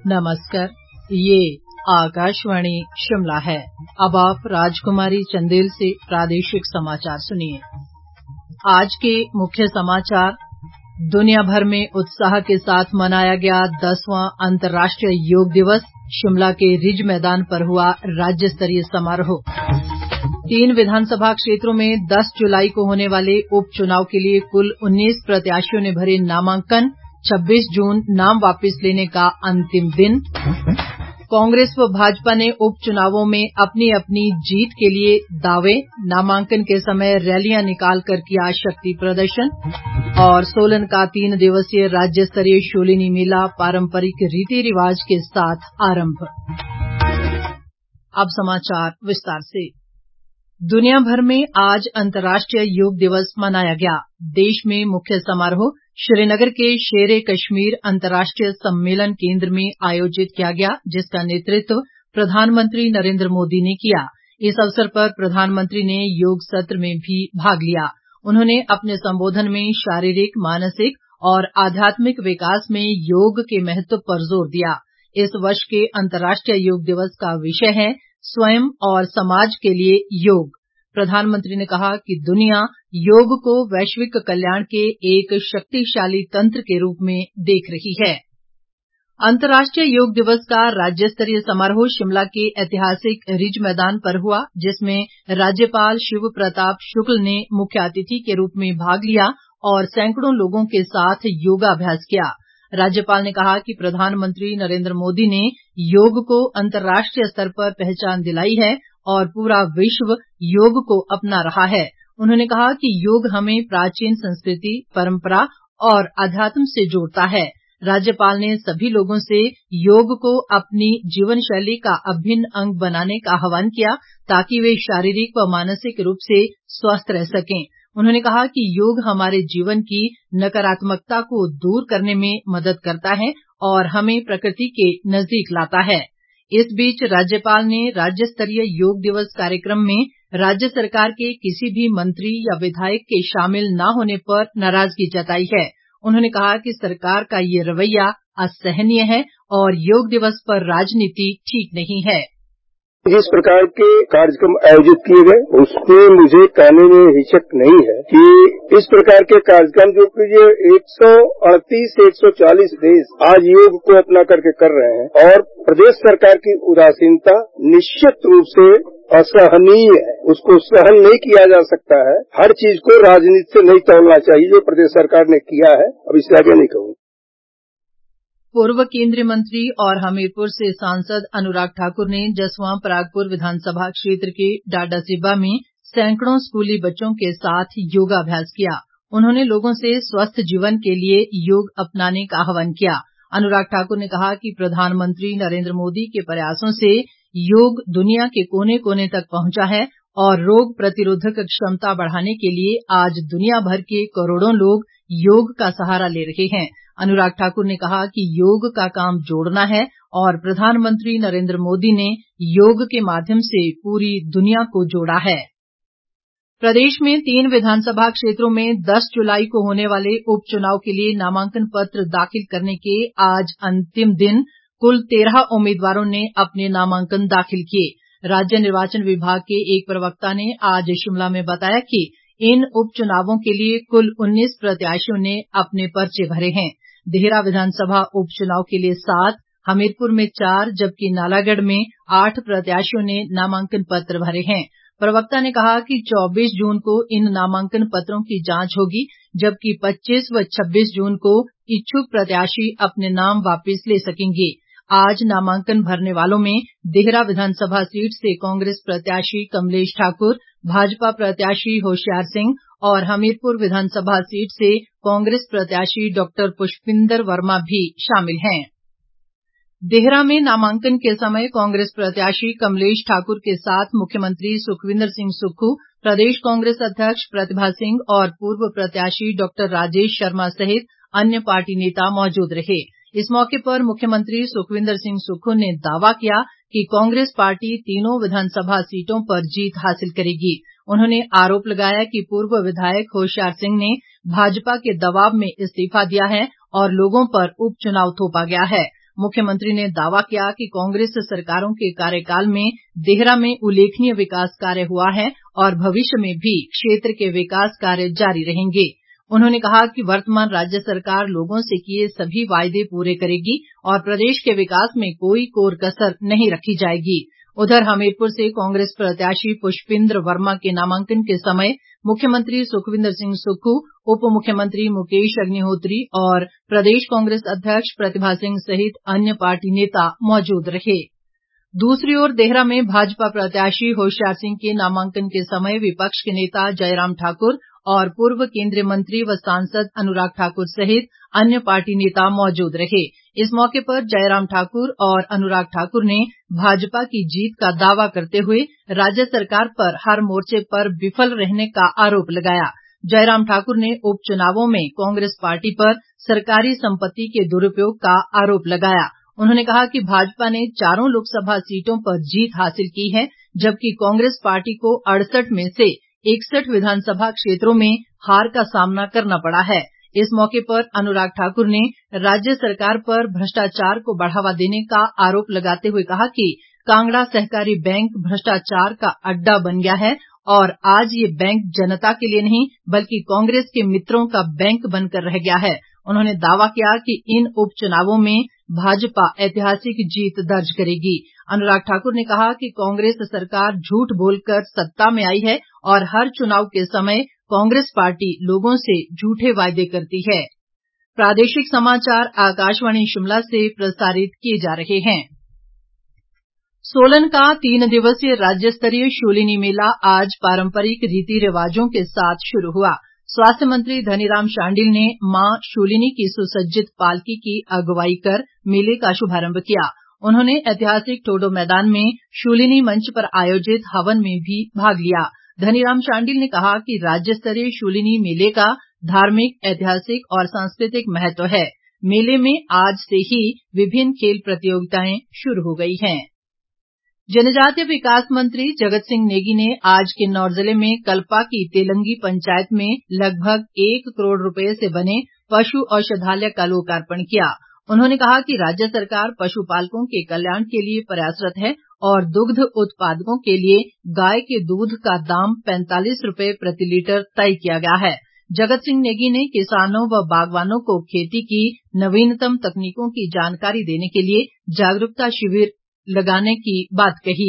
नमस्कार, ये आकाशवाणी शिमला है। अब आप राजकुमारी चंदेल से प्रादेशिक समाचार सुनिए। आज के मुख्य समाचार। दुनिया भर में उत्साह के साथ मनाया गया 10वां अंतर्राष्ट्रीय योग दिवस। शिमला के रिज मैदान पर हुआ राज्य स्तरीय समारोह। 3 विधानसभा क्षेत्रों में 10 जुलाई को होने वाले उपचुनाव के लिए कुल 19 प्रत्याशियों ने भरे नामांकन। 26 जून नाम वापस लेने का अंतिम दिन। कांग्रेस व भाजपा ने उपचुनावों में अपनी अपनी जीत के लिए दावे। नामांकन के समय रैलियां निकालकर किया शक्ति प्रदर्शन। और सोलन का 3 दिवसीय राज्य स्तरीय शूलिनी मेला पारंपरिक रीति रिवाज के साथ आरंभ। अब समाचार विस्तार से। दुनिया भर में आज अंतर्राष्ट्रीय योग दिवस मनाया गया। देश में मुख्य समारोह श्रीनगर के शेर कश्मीर अंतर्राष्ट्रीय सम्मेलन केंद्र में आयोजित किया गया, जिसका नेतृत्व प्रधानमंत्री नरेंद्र मोदी ने किया। इस अवसर पर प्रधानमंत्री ने योग सत्र में भी भाग लिया। उन्होंने अपने संबोधन में शारीरिक, मानसिक और आध्यात्मिक विकास में योग के महत्व पर जोर दिया। इस वर्ष के अंतर्राष्ट्रीय योग दिवस का विषय है स्वयं और समाज के लिए योग। प्रधानमंत्री ने कहा कि दुनिया योग को वैश्विक कल्याण के एक शक्तिशाली तंत्र के रूप में देख रही है। अंतर्राष्ट्रीय योग दिवस का राज्य स्तरीय समारोह शिमला के ऐतिहासिक रिज मैदान पर हुआ, जिसमें राज्यपाल शिव प्रताप शुक्ल ने मुख्य अतिथि के रूप में भाग लिया और सैकड़ों लोगों के साथ योगाभ्यास किया। राज्यपाल ने कहा कि प्रधानमंत्री नरेंद्र मोदी ने योग को अंतर्राष्ट्रीय स्तर पर पहचान दिलाई है और पूरा विश्व योग को अपना रहा है। उन्होंने कहा कि योग हमें प्राचीन संस्कृति, परंपरा और अध्यात्म से जोड़ता है। राज्यपाल ने सभी लोगों से योग को अपनी जीवन शैली का अभिन्न अंग बनाने का आह्वान किया, ताकि वे शारीरिक व मानसिक रूप से स्वस्थ रह सकें। उन्होंने कहा कि योग हमारे जीवन की नकारात्मकता को दूर करने में मदद करता है और हमें प्रकृति के नजदीक लाता है। इस बीच राज्यपाल ने राज्य स्तरीय योग दिवस कार्यक्रम में राज्य सरकार के किसी भी मंत्री या विधायक के शामिल न होने पर नाराजगी जताई है। उन्होंने कहा कि सरकार का ये रवैया असहनीय है और योग दिवस पर राजनीति ठीक नहीं है। जिस प्रकार के कार्यक्रम आयोजित किए गए, उसमें मुझे कहने में हिचक नहीं है कि इस प्रकार के कार्यक्रम जो कि ये 138-140 देश आज योग को अपना करके कर रहे हैं और प्रदेश सरकार की उदासीनता निश्चित रूप से असहनीय है। उसको सहन नहीं किया जा सकता है। हर चीज को राजनीति से नहीं तोलना चाहिए, जो प्रदेश सरकार ने किया है। अब इससे आगे नहीं कहूँ। पूर्व केंद्रीय मंत्री और हमीरपुर से सांसद अनुराग ठाकुर ने जसवां परागपुर विधानसभा क्षेत्र के डाडासीबा में सैकड़ों स्कूली बच्चों के साथ योगाभ्यास किया। उन्होंने लोगों से स्वस्थ जीवन के लिए योग अपनाने का आह्वान किया। अनुराग ठाकुर ने कहा कि प्रधानमंत्री नरेंद्र मोदी के प्रयासों से योग दुनिया के कोने कोने तक पहुंचा है और रोग प्रतिरोधक क्षमता बढ़ाने के लिए आज दुनिया भर के करोड़ों लोग योग का सहारा ले रहे हैं। अनुराग ठाकुर ने कहा कि योग का काम जोड़ना है और प्रधानमंत्री नरेंद्र मोदी ने योग के माध्यम से पूरी दुनिया को जोड़ा है। प्रदेश में 3 विधानसभा क्षेत्रों में 10 जुलाई को होने वाले उपचुनाव के लिए नामांकन पत्र दाखिल करने के आज अंतिम दिन कुल 13 उम्मीदवारों ने अपने नामांकन दाखिल किए। राज्य निर्वाचन विभाग के एक प्रवक्ता ने आज शिमला में बताया कि इन उपचुनावों के लिए कुल 19 प्रत्याशियों ने अपने पर्चे भरे हैं। देहरा विधानसभा उपचुनाव के लिए 7, हमीरपुर में 4 जबकि नालागढ़ में 8 प्रत्याशियों ने नामांकन पत्र भरे हैं। प्रवक्ता ने कहा कि 24 जून को इन नामांकन पत्रों की जांच होगी, जबकि 25 व 26 जून को इच्छुक प्रत्याशी अपने नाम वापस ले सकेंगे। आज नामांकन भरने वालों में देहरा विधानसभा सीट से कांग्रेस प्रत्याशी कमलेश ठाकुर, भाजपा प्रत्याशी होशियार सिंह और हमीरपुर विधानसभा सीट से कांग्रेस प्रत्याशी डॉक्टर पुष्पिंदर वर्मा भी शामिल हैं। देहरा में नामांकन के समय कांग्रेस प्रत्याशी कमलेश ठाकुर के साथ मुख्यमंत्री सुखविंदर सिंह सुक्खू, प्रदेश कांग्रेस अध्यक्ष प्रतिभा सिंह और पूर्व प्रत्याशी डॉक्टर राजेश शर्मा सहित अन्य पार्टी नेता मौजूद रहे। इस मौके पर मुख्यमंत्री सुखविंदर सिंह सुक्खू ने दावा किया कि कांग्रेस पार्टी तीनों विधानसभा सीटों पर जीत हासिल करेगी। उन्होंने आरोप लगाया कि पूर्व विधायक होशियार सिंह ने भाजपा के दबाव में इस्तीफा दिया है और लोगों पर उपचुनाव थोपा गया है। मुख्यमंत्री ने दावा किया कि कांग्रेस सरकारों के कार्यकाल में देहरा में उल्लेखनीय विकास कार्य हुआ है और भविष्य में भी क्षेत्र के विकास कार्य जारी रहेंगे। उन्होंने कहा कि वर्तमान राज्य सरकार लोगों से किए सभी वायदे पूरे करेगी और प्रदेश के विकास में कोई कोर कसर नहीं रखी जाएगी। उधर हमीरपुर से कांग्रेस प्रत्याशी पुष्पिंद्र वर्मा के नामांकन के समय मुख्यमंत्री सुखविंदर सिंह सुक्खू, उप मुख्यमंत्री मुकेश अग्निहोत्री और प्रदेश कांग्रेस अध्यक्ष प्रतिभा सिंह सहित अन्य पार्टी नेता मौजूद रहे। दूसरी ओर देहरा में भाजपा प्रत्याशी होशियार सिंह के नामांकन के समय विपक्ष के नेता जयराम ठाकुर और पूर्व केंद्रीय मंत्री व सांसद अनुराग ठाकुर सहित अन्य पार्टी नेता मौजूद रहे। इस मौके पर जयराम ठाकुर और अनुराग ठाकुर ने भाजपा की जीत का दावा करते हुए राज्य सरकार पर हर मोर्चे पर विफल रहने का आरोप लगाया। जयराम ठाकुर ने उपचुनावों में कांग्रेस पार्टी पर सरकारी संपत्ति के दुरुपयोग का आरोप लगाया। उन्होंने कहा कि भाजपा ने 4 लोकसभा सीटों पर जीत हासिल की है, जबकि कांग्रेस पार्टी को 68 में से 61 विधानसभा क्षेत्रों में हार का सामना करना पड़ा है। इस मौके पर अनुराग ठाकुर ने राज्य सरकार पर भ्रष्टाचार को बढ़ावा देने का आरोप लगाते हुए कहा कि कांगड़ा सहकारी बैंक भ्रष्टाचार का अड्डा बन गया है और आज ये बैंक जनता के लिए नहीं बल्कि कांग्रेस के मित्रों का बैंक बनकर रह गया है। उन्होंने दावा किया कि इन उपचुनावों में भाजपा ऐतिहासिक जीत दर्ज करेगी। अनुराग ठाकुर ने कहा कि कांग्रेस सरकार झूठ बोलकर सत्ता में आई है और हर चुनाव के समय कांग्रेस पार्टी लोगों से झूठे वायदे करती है। प्रादेशिक समाचार आकाशवाणी शिमला से प्रसारित किए जा रहे हैं। सोलन का 3 दिवसीय राज्य स्तरीय शूलिनी मेला आज पारंपरिक रीति रिवाजों के साथ शुरू हुआ। स्वास्थ्य मंत्री धनीराम शांडिल ने मां शूलिनी की सुसज्जित पालकी की अगुवाई कर मेले का शुभारंभ किया। उन्होंने ऐतिहासिक ठोडो मैदान में शूलिनी मंच पर आयोजित हवन में भी भाग लिया। धनीराम शांडिल ने कहा कि राज्य स्तरीय शूलिनी मेले का धार्मिक, ऐतिहासिक और सांस्कृतिक महत्व है। मेले में आज से ही विभिन्न खेल प्रतियोगिताएं शुरू हो गई हैं। जनजातीय विकास मंत्री जगत सिंह नेगी ने आज किन्नौर जिले में कल्पा की तेलंगी पंचायत में लगभग 1 करोड़ रुपए से बने पशु औषधालय का लोकार्पण किया। उन्होंने कहा कि राज्य सरकार पशुपालकों के कल्याण के लिए प्रयासरत है और दुग्ध उत्पादकों के लिए गाय के दूध का दाम 45 रुपए प्रति लीटर तय किया गया है। जगत सिंह नेगी ने किसानों व बागवानों को खेती की नवीनतम तकनीकों की जानकारी देने के लिए जागरूकता शिविर लगाने की बात कही।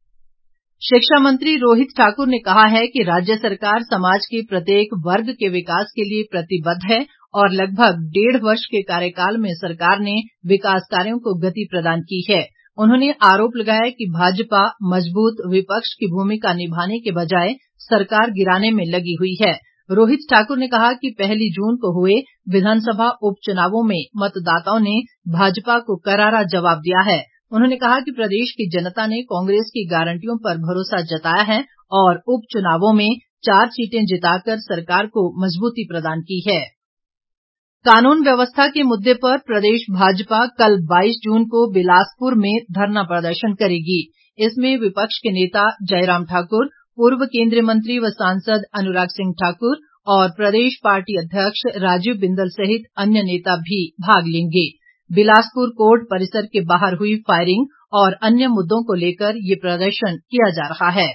शिक्षा मंत्री रोहित ठाकुर ने कहा है कि राज्य सरकार समाज के प्रत्येक वर्ग के विकास के लिए प्रतिबद्ध है और लगभग 1.5 वर्ष के कार्यकाल में सरकार ने विकास कार्यों को गति प्रदान की है। उन्होंने आरोप लगाया कि भाजपा मजबूत विपक्ष की भूमिका निभाने के बजाय सरकार गिराने में लगी हुई है। रोहित ठाकुर ने कहा कि 1 जून को हुए विधानसभा उपचुनावों में मतदाताओं ने भाजपा को करारा जवाब दिया है। उन्होंने कहा कि प्रदेश की जनता ने कांग्रेस की गारंटियों पर भरोसा जताया है और उपचुनावों में 4 सीटें जिताकर सरकार को मजबूती प्रदान की है। कानून व्यवस्था के मुद्दे पर प्रदेश भाजपा कल 22 जून को बिलासपुर में धरना प्रदर्शन करेगी। इसमें विपक्ष के नेता जयराम ठाकुर, पूर्व केंद्रीय मंत्री व सांसद अनुराग सिंह ठाकुर और प्रदेश पार्टी अध्यक्ष राजीव बिंदल सहित अन्य नेता भी भाग लेंगे। बिलासपुर कोर्ट परिसर के बाहर हुई फायरिंग और अन्य मुद्दों को लेकर ये प्रदर्शन किया जा रहा है।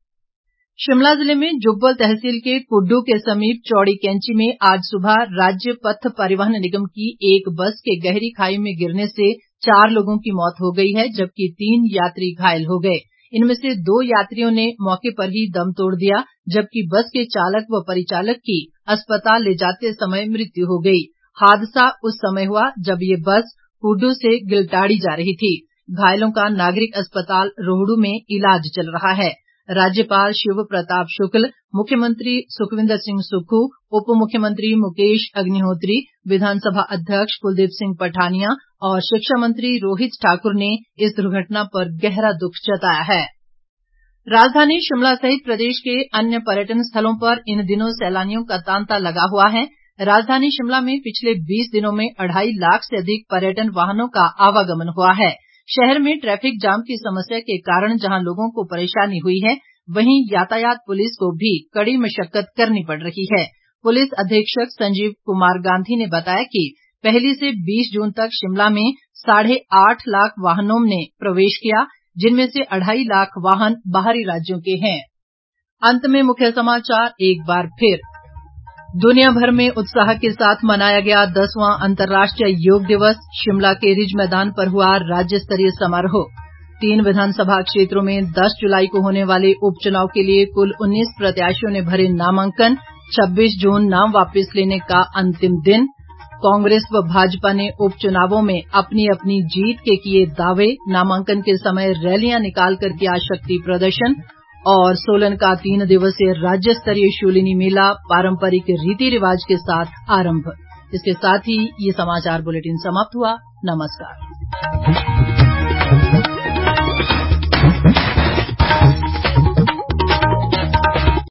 शिमला जिले में जुब्बल तहसील के कुड्डू के समीप चौड़ी कैंची में आज सुबह राज्य पथ परिवहन निगम की एक बस के गहरी खाई में गिरने से 4 लोगों की मौत हो गई है, जबकि 3 यात्री घायल हो गए। इनमें से 2 यात्रियों ने मौके पर ही दम तोड़ दिया, जबकि बस के चालक व परिचालक की अस्पताल ले जाते समय मृत्यु हो गई। हादसा उस समय हुआ जब ये बस कुड्डू से गिलटाड़ी जा रही थी। घायलों का नागरिक अस्पताल रोहडू में इलाज चल रहा है। राज्यपाल शिव प्रताप शुक्ल, मुख्यमंत्री सुखविंदर सिंह सुक्खू, उप मुख्यमंत्री मुकेश अग्निहोत्री, विधानसभा अध्यक्ष कुलदीप सिंह पठानिया और शिक्षा मंत्री रोहित ठाकुर ने इस दुर्घटना पर गहरा दुख जताया है। राजधानी शिमला सहित प्रदेश के अन्य पर्यटन स्थलों पर इन दिनों सैलानियों का तांता लगा हुआ है। राजधानी शिमला में पिछले 20 दिनों में 2.5 लाख से अधिक पर्यटन वाहनों का आवागमन हुआ है। शहर में ट्रैफिक जाम की समस्या के कारण जहां लोगों को परेशानी हुई है, वहीं यातायात पुलिस को भी कड़ी मशक्कत करनी पड़ रही है। पुलिस अधीक्षक संजीव कुमार गांधी ने बताया कि 1 से 20 जून तक शिमला में 8.5 लाख वाहनों ने प्रवेश किया, जिनमें से 2.5 लाख वाहन बाहरी राज्यों के हैं। अंत में मुख्य समाचार एक बार फिर। दुनिया भर में उत्साह के साथ मनाया गया 10वां अंतर्राष्ट्रीय योग दिवस। शिमला के रिज मैदान पर हुआ राज्य स्तरीय समारोह। 3 विधानसभा क्षेत्रों में 10 जुलाई को होने वाले उपचुनाव के लिए कुल 19 प्रत्याशियों ने भरे नामांकन। 26 जून नाम वापस लेने का अंतिम दिन। कांग्रेस व भाजपा ने उपचुनावों में अपनी अपनी जीत के किए दावे। नामांकन के समय रैलियां निकालकर किया शक्ति प्रदर्शन। और सोलन का 3 दिवसीय राज्य स्तरीय शूलिनी मेला पारंपरिक रीति रिवाज के साथ आरंभ। इसके साथ ही ये समाचार बुलेटिन समाप्त हुआ। नमस्कार।